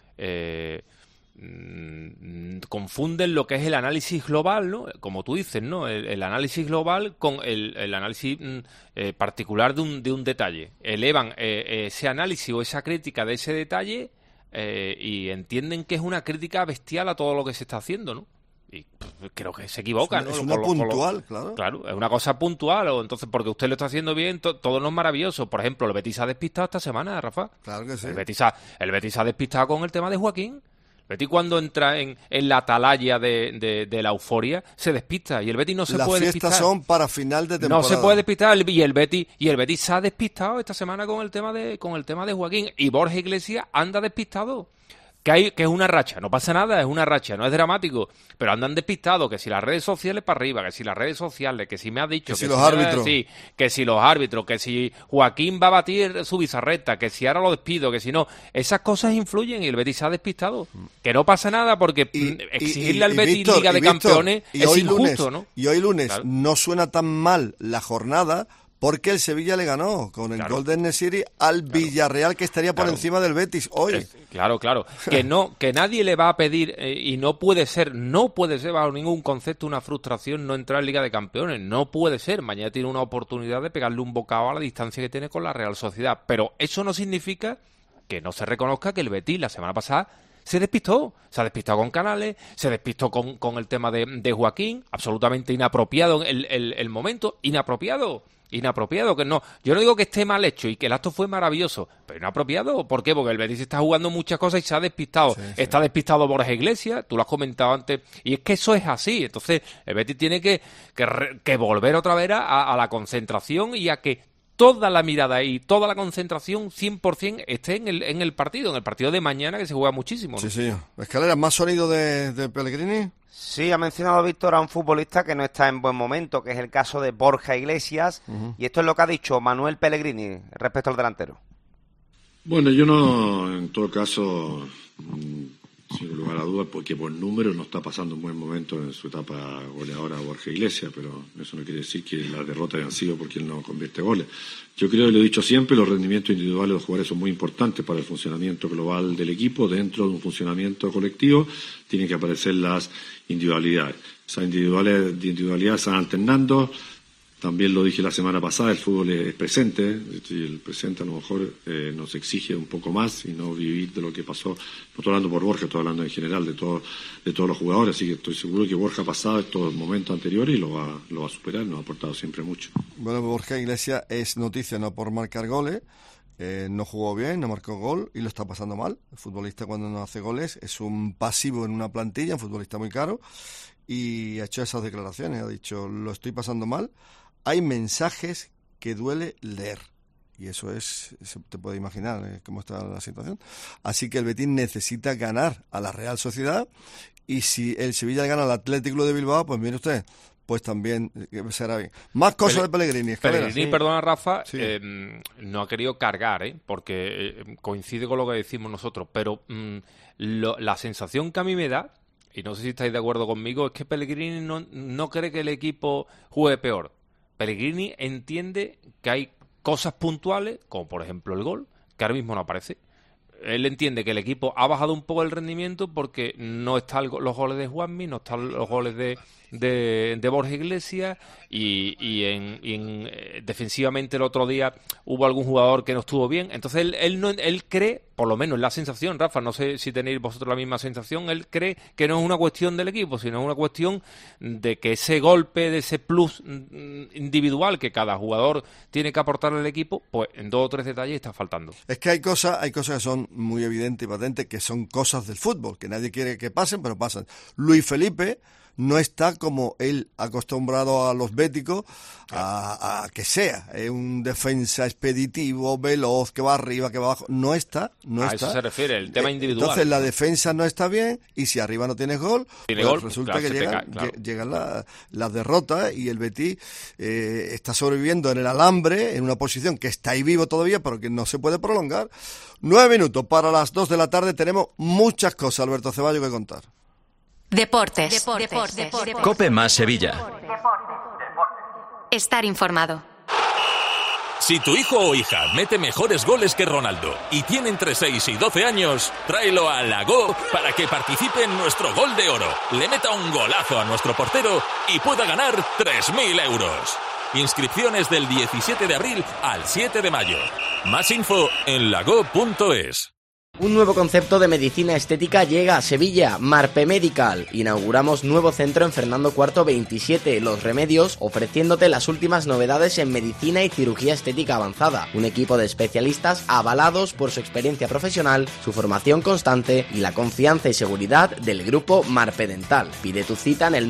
Speaker 4: confunden lo que es el análisis global, ¿no? Como tú dices, ¿no? El análisis global con el análisis particular de un detalle. Elevan ese análisis o esa crítica de ese detalle y entienden que es una crítica bestial a todo lo que se está haciendo, ¿no? Y creo que se equivoca, ¿no?
Speaker 3: Es una puntual, claro.
Speaker 4: Claro, es una cosa puntual, o entonces porque usted lo está haciendo bien, todo no es maravilloso. Por ejemplo, el Betis ha despistado esta semana, Rafa.
Speaker 3: Claro que sí.
Speaker 4: El Betis ha despistado con el tema de Joaquín. El Betis, cuando entra en la atalaya de la euforia, se despista, y el Betis no se puede despistar.
Speaker 3: Las fiestas son para final de temporada.
Speaker 4: No se puede despistar, y el Betis se ha despistado esta semana con el tema de Joaquín, y Borja Iglesias anda despistado. Que es una racha, no pasa nada, es una racha, no es dramático, pero andan despistados, que si las redes sociales para arriba, que si las redes sociales, que si me ha dicho,
Speaker 3: que si los árbitros,
Speaker 4: que si los árbitros, que si Joaquín va a batir su bizarreta, que si ahora lo despido, que si no, esas cosas influyen y el Betis se ha despistado, que no pasa nada porque exigirle al Betis
Speaker 3: Víctor,
Speaker 4: Liga de Campeones es injusto, ¿no?
Speaker 3: Y hoy lunes
Speaker 4: claro.
Speaker 3: No suena tan mal la jornada, porque el Sevilla le ganó con el gol de Nesiri al Villarreal, que estaría por encima del Betis hoy.
Speaker 4: Claro. Que nadie le va a pedir, y no puede ser bajo ningún concepto una frustración no entrar en Liga de Campeones. No puede ser. Mañana tiene una oportunidad de pegarle un bocado a la distancia que tiene con la Real Sociedad. Pero eso no significa que no se reconozca que el Betis la semana pasada se despistó con Canales, se despistó con el tema de Joaquín, absolutamente inapropiado el momento, inapropiado, que no, yo no digo que esté mal hecho y que el acto fue maravilloso, pero inapropiado. ¿Por qué? Porque el Betis está jugando muchas cosas y se ha despistado. Sí. Está despistado Borja Iglesias, tú lo has comentado antes, y es que eso es así. Entonces el Betis tiene que volver otra vez a la concentración y a que toda la mirada y toda la concentración 100% esté en el partido de mañana, que se juega muchísimo, ¿no?
Speaker 3: Sí, señor. Escalera, ¿más sonido de Pellegrini?
Speaker 5: Sí, ha mencionado Víctor a un futbolista que no está en buen momento, que es el caso de Borja Iglesias, y esto es lo que ha dicho Manuel Pellegrini respecto al delantero.
Speaker 6: Bueno, yo no, en todo caso, sin lugar a dudas, porque por número no está pasando un buen momento en su etapa goleadora Borja Iglesias, pero eso no quiere decir que las derrotas hayan sido porque él no convierte goles. Yo creo, y lo he dicho siempre, los rendimientos individuales de los jugadores son muy importantes para el funcionamiento global del equipo. Dentro de un funcionamiento colectivo tienen que aparecer las individualidades. Esas individualidades se van alternando. También lo dije la semana pasada, el fútbol es presente, y el presente a lo mejor nos exige un poco más y no vivir de lo que pasó. No estoy hablando por Borja, estoy hablando en general de todos los jugadores, así que estoy seguro que Borja ha pasado estos momentos anteriores y lo va a superar, nos ha aportado siempre mucho.
Speaker 3: Bueno, Borja Iglesias es noticia no por marcar goles, no jugó bien, no marcó gol y lo está pasando mal. El futbolista, cuando no hace goles, es un pasivo en una plantilla, un futbolista muy caro, y ha hecho esas declaraciones, ha dicho, lo estoy pasando mal. Hay mensajes que duele leer. Y eso te puede imaginar cómo está la situación. Así que el Betis necesita ganar a la Real Sociedad. Y si el Sevilla gana al Atlético de Bilbao, pues mire usted, pues también será bien. Más cosas de Pellegrini.
Speaker 4: Pellegrini, perdona Rafa, sí. No ha querido cargar, porque coincide con lo que decimos nosotros. Pero la sensación que a mí me da, y no sé si estáis de acuerdo conmigo, es que Pellegrini no cree que el equipo juegue peor. Pellegrini entiende que hay cosas puntuales, como por ejemplo el gol, que ahora mismo no aparece. Él entiende que el equipo ha bajado un poco el rendimiento porque no están los goles de Juanmi, no están los goles de Borja Iglesias y defensivamente el otro día hubo algún jugador que no estuvo bien. Entonces él cree, por lo menos la sensación, Rafa, no sé si tenéis vosotros la misma sensación, él cree que no es una cuestión del equipo, sino es una cuestión de que ese golpe, de ese plus individual que cada jugador tiene que aportarle al equipo, pues en 2 o 3 detalles está faltando.
Speaker 3: Es que hay cosas que son muy evidentes y patentes, que son cosas del fútbol, que nadie quiere que pasen, pero pasan. Luis Felipe no está como él acostumbrado a los béticos a que sea. Es un defensa expeditivo, veloz, que va arriba, que va abajo. No está.
Speaker 4: A eso se refiere, el tema individual.
Speaker 3: Entonces la defensa no está bien, y si arriba no tienes gol, pues resulta que llegan las derrotas, y el Betis está sobreviviendo en el alambre, en una posición que está ahí vivo todavía, pero que no se puede prolongar. 9 minutos para las 2 de la tarde. Tenemos muchas cosas, Alberto Ceballos, que contar.
Speaker 9: Deportes.
Speaker 2: COPE más Sevilla.
Speaker 9: Estar informado.
Speaker 11: Si tu hijo o hija mete mejores goles que Ronaldo y tiene entre 6 y 12 años, tráelo a la Go para que participe en nuestro Gol de Oro, le meta un golazo a nuestro portero y pueda ganar 3.000 euros. Inscripciones del 17 de abril al 7 de mayo. Más info en lago.es.
Speaker 7: Un nuevo concepto de medicina estética llega a Sevilla, Marpe Medical. Inauguramos nuevo centro en Fernando IV 27, Los Remedios, ofreciéndote las últimas novedades en medicina y cirugía estética avanzada. Un equipo de especialistas avalados por su experiencia profesional, su formación constante y la confianza y seguridad del grupo Marpe Dental. Pide tu cita en el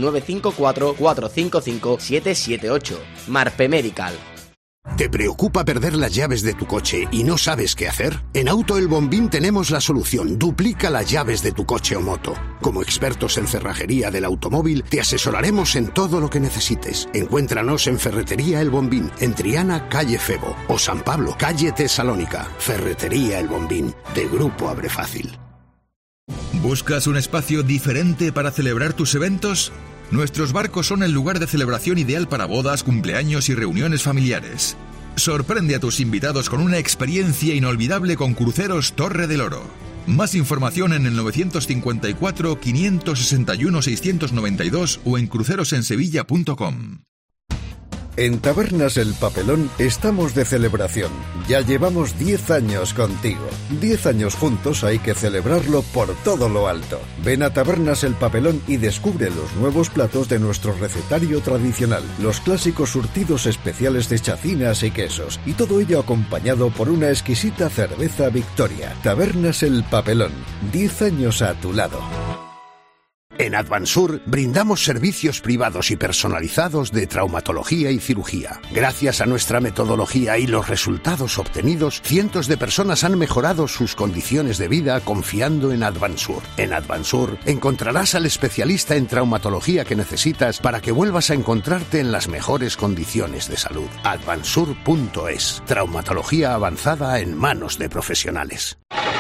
Speaker 7: 954-455-778. Marpe Medical.
Speaker 8: ¿Te preocupa perder las llaves de tu coche y no sabes qué hacer? En Auto El Bombín tenemos la solución. Duplica las llaves de tu coche o moto. Como expertos en cerrajería del automóvil, te asesoraremos en todo lo que necesites. Encuéntranos en Ferretería El Bombín, en Triana, calle Febo, o San Pablo, calle Tesalónica. Ferretería El Bombín, de Grupo Abre Fácil.
Speaker 23: ¿Buscas un espacio diferente para celebrar tus eventos? Nuestros barcos son el lugar de celebración ideal para bodas, cumpleaños y reuniones familiares. Sorprende a tus invitados con una experiencia inolvidable con Cruceros Torre del Oro. Más información en el 954 561 692 o en crucerosensevilla.com.
Speaker 24: En Tabernas El Papelón estamos de celebración. Ya llevamos 10 años contigo. 10 años juntos, hay que celebrarlo por todo lo alto. Ven a Tabernas El Papelón y descubre los nuevos platos de nuestro recetario tradicional. Los clásicos surtidos especiales de chacinas y quesos. Y todo ello acompañado por una exquisita cerveza Victoria. Tabernas El Papelón. 10 años a tu lado.
Speaker 8: En Advansur brindamos servicios privados y personalizados de traumatología y cirugía. Gracias a nuestra metodología y los resultados obtenidos, cientos de personas han mejorado sus condiciones de vida confiando en Advansur. En Advansur encontrarás al especialista en traumatología que necesitas para que vuelvas a encontrarte en las mejores condiciones de salud. Advansur.es. Traumatología avanzada en manos de profesionales.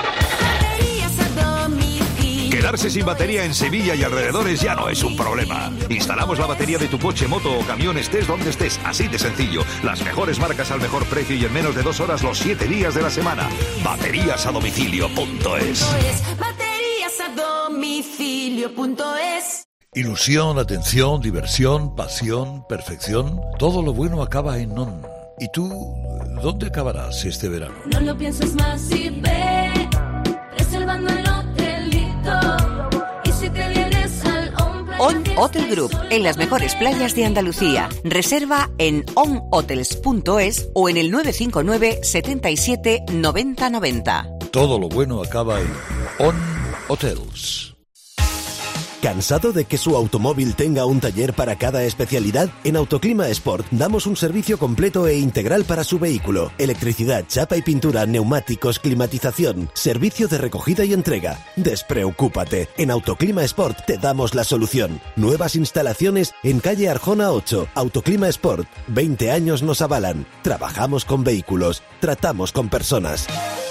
Speaker 25: Quedarse sin batería en Sevilla y alrededores ya no es un problema. Instalamos la batería de tu coche, moto o camión, estés donde estés, así de sencillo. Las mejores marcas al mejor precio y en menos de 2 horas los 7 días de la semana. Bateriasadomicilio.es.
Speaker 26: Bateriasadomicilio.es.
Speaker 27: Ilusión, atención, diversión, pasión, perfección. Todo lo bueno acaba en ON. ¿Y tú dónde acabarás este verano?
Speaker 1: No lo pienses más y ve, reservando el hotelito. Y si te vienes al
Speaker 28: On Hotel Group, en las mejores playas de Andalucía. Reserva en onhotels.es o en el 959 77 90 90.
Speaker 27: Todo lo bueno acaba en On Hotels.
Speaker 29: ¿Cansado de que su automóvil tenga un taller para cada especialidad? En Autoclima Sport damos un servicio completo e integral para su vehículo. Electricidad, chapa y pintura, neumáticos, climatización, servicio de recogida y entrega. Despreocúpate, en Autoclima Sport te damos la solución. Nuevas instalaciones en calle Arjona 8. Autoclima Sport, 20 años nos avalan. Trabajamos con vehículos, tratamos con personas.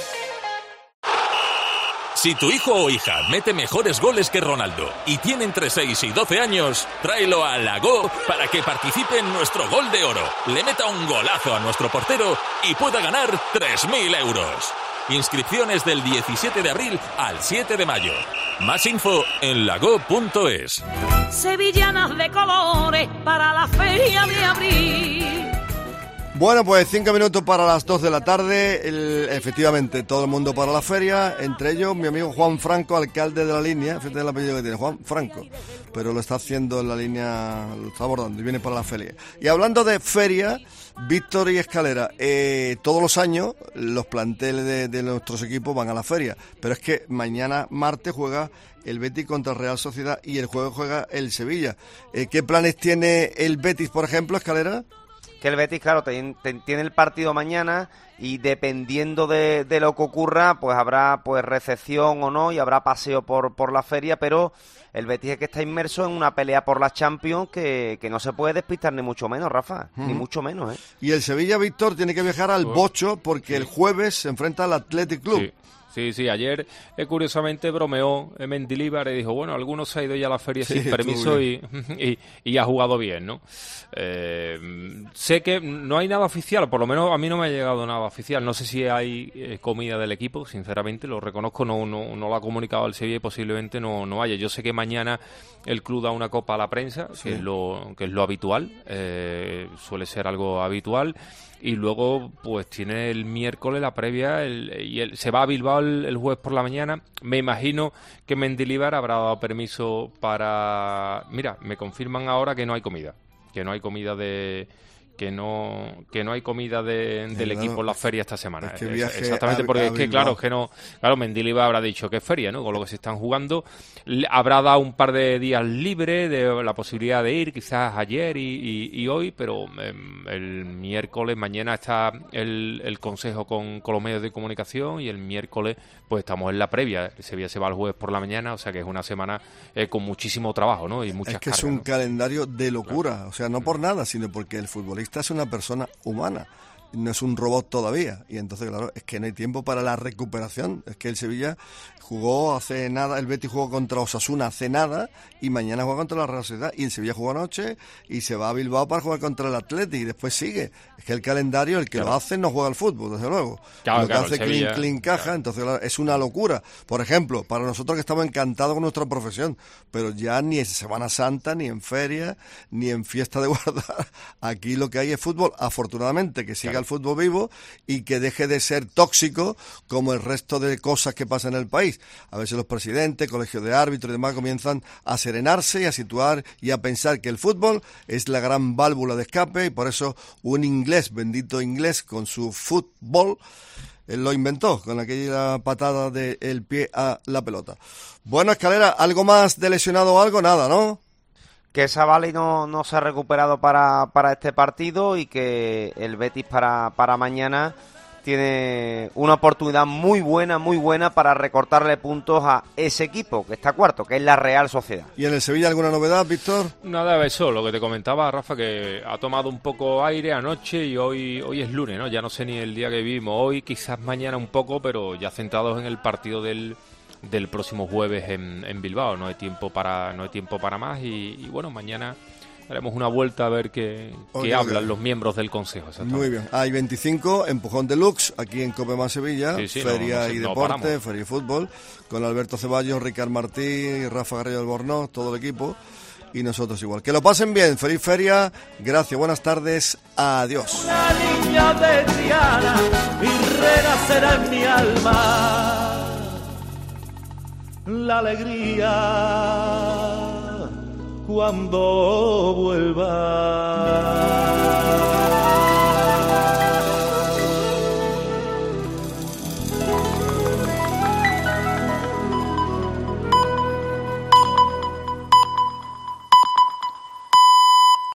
Speaker 11: Si tu hijo o hija mete mejores goles que Ronaldo y tiene entre 6 y 12 años, tráelo a la Go para que participe en nuestro Gol de Oro, le meta un golazo a nuestro portero y pueda ganar 3.000 euros. Inscripciones del 17 de abril al 7 de mayo. Más info en lago.es.
Speaker 1: Sevillanas de colores para la feria de abril.
Speaker 3: Bueno, pues 5 minutos para las 2 de la tarde, efectivamente, todo el mundo para la feria, entre ellos mi amigo Juan Franco, alcalde de la línea, fíjate el apellido que tiene, Juan Franco, pero lo está haciendo en la línea, lo está abordando y viene para la feria. Y hablando de feria, Víctor y Escalera, todos los años los planteles de nuestros equipos van a la feria, pero es que mañana martes juega el Betis contra el Real Sociedad y el jueves juega el Sevilla. ¿Qué planes tiene el Betis, por ejemplo, Escalera?
Speaker 5: Que el Betis, claro, tiene el partido mañana y dependiendo de lo que ocurra, pues habrá pues recepción o no y habrá paseo por la feria, pero el Betis es que está inmerso en una pelea por la Champions que no se puede despistar ni mucho menos, Rafa, ni mucho menos, ¿eh?
Speaker 3: Y el Sevilla, Víctor, tiene que viajar al Bocho porque el jueves se enfrenta al Athletic Club.
Speaker 4: Sí, ayer curiosamente bromeó Mendilibar y dijo, bueno, algunos se ha ido ya a la feria sin permiso y ha jugado bien, ¿no? Sé que no hay nada oficial, por lo menos a mí no me ha llegado nada oficial, no sé si hay comida del equipo, sinceramente, lo reconozco, no lo ha comunicado el Sevilla y posiblemente no haya. Yo sé que mañana el club da una copa a la prensa, que es lo habitual, suele ser algo habitual. Y luego, pues tiene el miércoles la previa se va a Bilbao el jueves por la mañana. Me imagino que Mendilibar habrá dado permiso para... Mira, me confirman ahora que no hay comida. Que no hay comida del equipo en la feria esta semana. Es que exactamente, porque es que claro, Mendilibar habrá dicho que es feria, ¿no? Con lo que se están jugando. Habrá dado un par de días libres de la posibilidad de ir, quizás ayer y hoy, pero el miércoles, mañana está el consejo con los medios de comunicación y el miércoles pues estamos en la previa. Sevilla se va el jueves por la mañana, o sea que es una semana con muchísimo trabajo, ¿no? Y muchas cargas,
Speaker 3: es un calendario de locura, o sea, no por nada, sino porque el futbolista es una persona humana, no es un robot todavía, y entonces claro, es que no hay tiempo para la recuperación. Es que el Sevilla jugó hace nada, el Betis jugó contra Osasuna hace nada y mañana juega contra la Real Sociedad, y el Sevilla jugó anoche y se va a Bilbao para jugar contra el Athletic y después sigue. Es que el calendario, el que lo hace no juega al fútbol, desde luego. Lo que hace clean caja, entonces claro, es una locura. Por ejemplo, para nosotros que estamos encantados con nuestra profesión, pero ya ni en Semana Santa, ni en feria, ni en fiesta de guardar, aquí lo que hay es fútbol, afortunadamente, que siga el fútbol vivo y que deje de ser tóxico como el resto de cosas que pasan en el país. A veces los presidentes, colegios de árbitros y demás comienzan a serenarse y a situar y a pensar que el fútbol es la gran válvula de escape, y por eso un inglés, bendito inglés, con su fútbol, él lo inventó con aquella patada del pie a la pelota. Bueno, Escalera, ¿algo más de lesionado o algo? Nada, ¿no?
Speaker 5: Que Savali no se ha recuperado para este partido y que el Betis para mañana tiene una oportunidad muy buena para recortarle puntos a ese equipo que está cuarto, que es la Real Sociedad.
Speaker 3: ¿Y en el Sevilla alguna novedad, Víctor?
Speaker 4: Nada, eso, lo que te comentaba, Rafa, que ha tomado un poco aire anoche y hoy es lunes, ¿no? Ya no sé ni el día que vivimos. Hoy, quizás mañana un poco, pero ya centrados en el partido del próximo jueves en Bilbao. No hay tiempo para más y bueno, mañana haremos una vuelta a ver qué hablan los miembros del Consejo.
Speaker 3: Muy bien. Hay 25, Empujón Deluxe, aquí en Cope Más Sevilla, feria y deporte, feria y fútbol, con Alberto Ceballos, Ricard Martí, Rafa Garrido Albornoz, todo el equipo, y nosotros igual. Que lo pasen bien, feliz feria, gracias, buenas tardes, adiós.
Speaker 1: Una niña de Triana y renacerá en mi alma la alegría cuando vuelva.